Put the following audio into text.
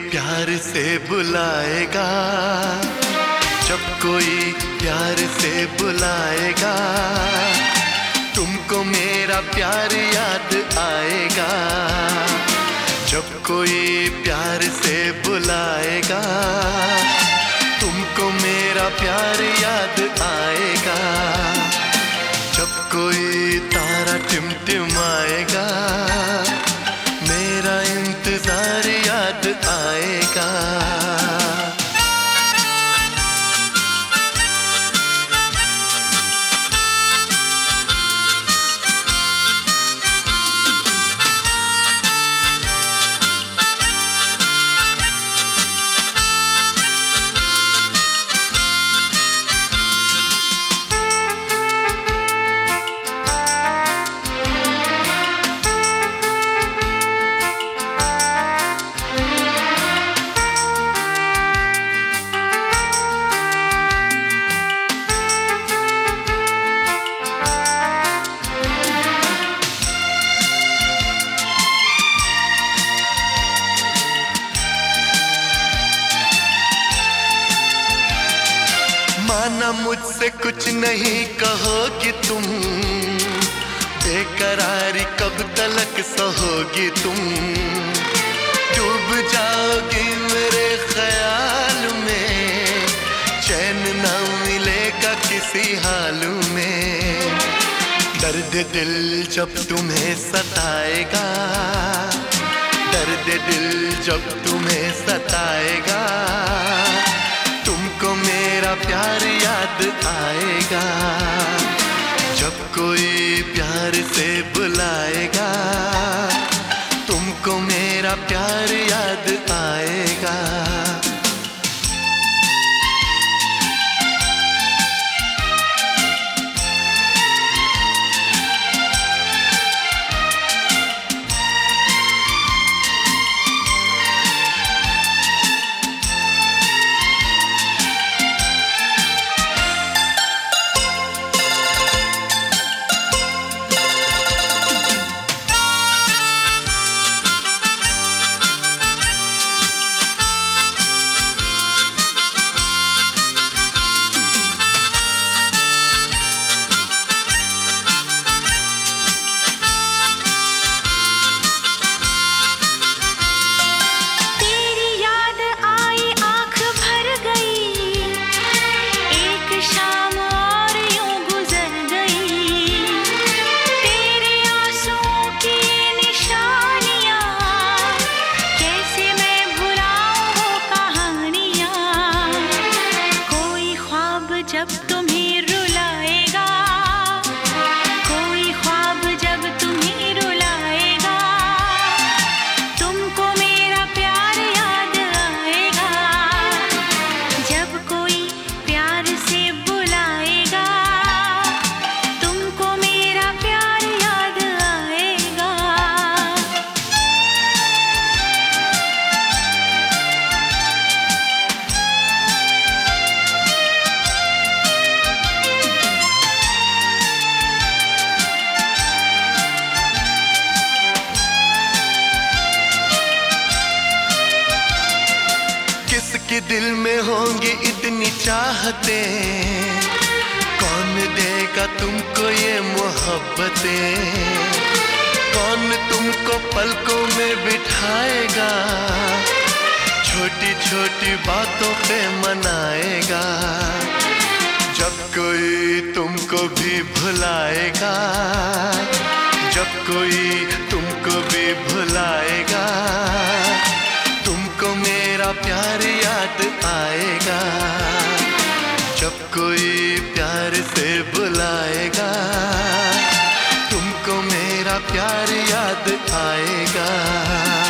प्यार से बुलाएगा, जब कोई प्यार से बुलाएगा, तुमको मेरा प्यार याद आएगा। जब कोई प्यार से बुलाएगा, तुमको मेरा प्यार याद आएगा। जब कोई तारा टिमटिमाएगा, मेरा इंतजार याद आएगा। माना मुझसे कुछ नहीं कहोगी तुम, बेकरारी कब तलक सहोगी तुम। डूब जाओगी मेरे ख्याल में, चैन ना मिलेगा किसी हाल में। दर्द दिल जब तुम्हें सताएगा, दर्द दिल जब तुम्हें सताएगा, तुमको मेरा प्यार याद आएगा। जब कोई प्यार से बुलाएगा, तुमको मेरा प्यार याद आएगा। जब तुम्हें रुलाएगा, कोई ख्वाब जब तुम्हें रुलाएगा, तुमको मेरा प्यार याद आएगा। जब कोई प्यार से बुलाएगा, तुमको मेरा प्यार याद आएगा। किसके दिल में होंगी इतनी चाहतें, कौन देगा तुमको ये मोहब्बतें। कौन तुमको पलकों में बिठाएगा, छोटी छोटी बातों पे मनाएगा। जब कोई तुमको भी भुलाएगा, जब कोई तुमको भी भुलाएगा, तुमको मेरा प्यार याद आएगा। जब कोई प्यार से बुलाएगा, तुमको मेरा प्यार याद आएगा।